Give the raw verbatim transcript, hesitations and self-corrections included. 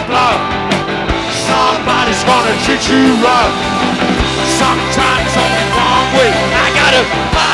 block. Somebody's gonna treat you rough. Sometimes only one way. I gotta find